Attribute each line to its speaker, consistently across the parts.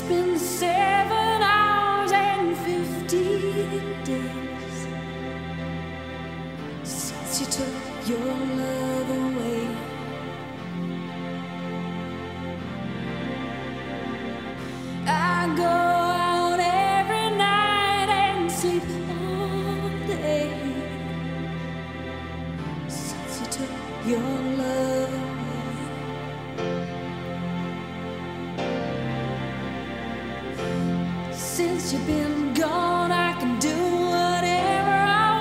Speaker 1: been 7 hours and 50 days since you took your love away. I go out every night and sleep all day since you took your love away. Since you've been gone, I can do whatever I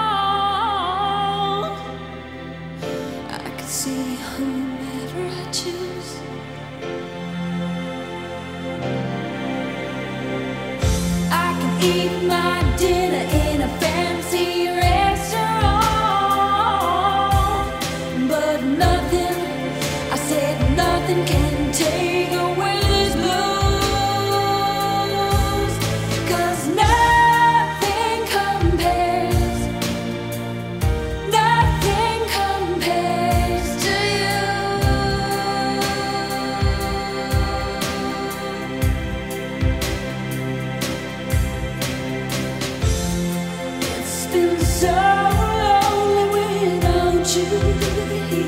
Speaker 1: want. I can see whomever I choose. I can eat my dinner in a fancy restaurant, but nothing, I said nothing can take away this blues. So lonely without you here.